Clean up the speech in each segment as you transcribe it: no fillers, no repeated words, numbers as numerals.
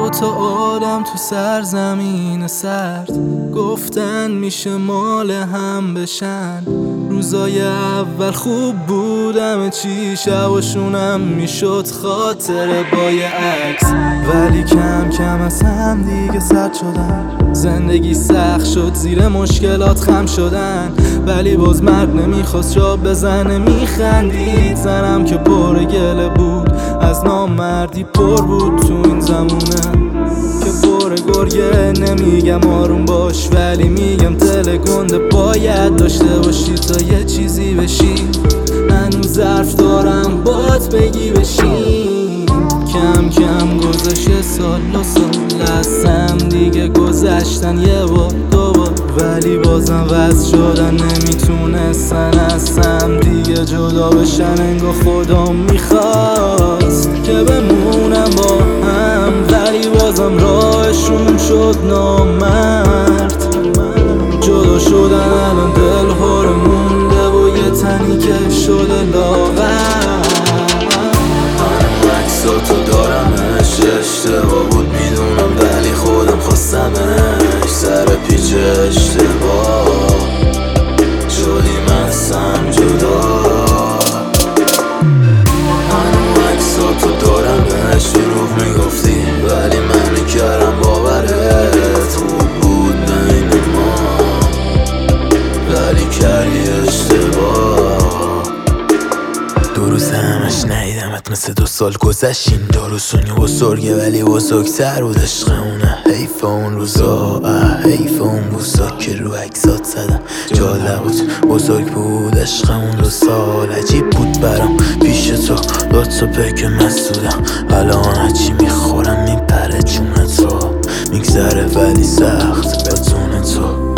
دوتا آدم تو سرزمین سرد گفتن میشه مال هم بشن. روزای اول خوب بودم چی شباشونم میشد خاطره با یه عکس، ولی کم کم از هم دیگه سرد شدن. زندگی سخت شد زیر مشکلات خم شدن، ولی باز مرد نمیخواست جا بزنه میخندید. زنم که پر گله بود از نامردی پر بود تو این زمونه که پر گرگه. نمیگم آروم باش ولی میگم دل گنده باید داشته باشی تا یه چیزی بشی. هنوز ظرف دارم بات بگی بشین. کم کم گذشته سال و سال از هم دیگه گذشتن یه بار دو بار، ولی بازم وصل شدن نمیتونستن از هم دیگه جدا بشن. انگار خدا میخواست که بمونم با هم، ولی بازم راهشون شد نامرد. جدا شدن الان دل هاره مونده و یه تنی که شده لاغر. عکساتو دارمش اشتباه بود میدونم ولی خودم خواستمش. سر پیچ اشتباه شدیم از هم جدا. هنو عکساتو دارمش دروغ میگفتی ولی من میکردم باورت. خوب بود بین ما ولی کردی اشتباه. دو روز همش ندیدمت مثل 2 سال گذشت. این 2 روزونی بزرگه ولی بزرگتر بود عشقمونه. حیف اون روزا حیف اون بوسا که رو عکسات زدم جالب بود بزرگ بود عشقمون 2 سال. عجیب بود برام پیش تو لطفا پک مسئولم. الان هرچی میخورم میپره جون تو. میگذره ولی سخت بدون تو.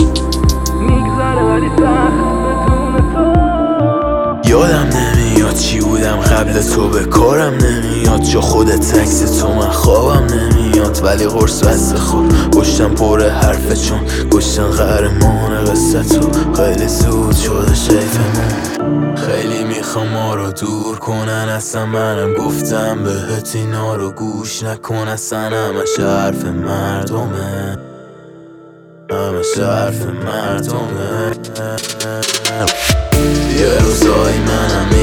یادم نمیاد چی بودم قبل تو، به کارم نمیاد جا خودت عکس تو. من خوابم نمیاد ولی قرص واسه خود گشتم پر حرفه چون گشتن قهرمان قصه تو. خیلی زود شده شیفمون. خیلی میخوام ما رو دور کنن اصلا منم گفتم بهت اینا رو گوش نکن. اصلا همش حرف مردمه همش حرف مردمه. یه روزایی منم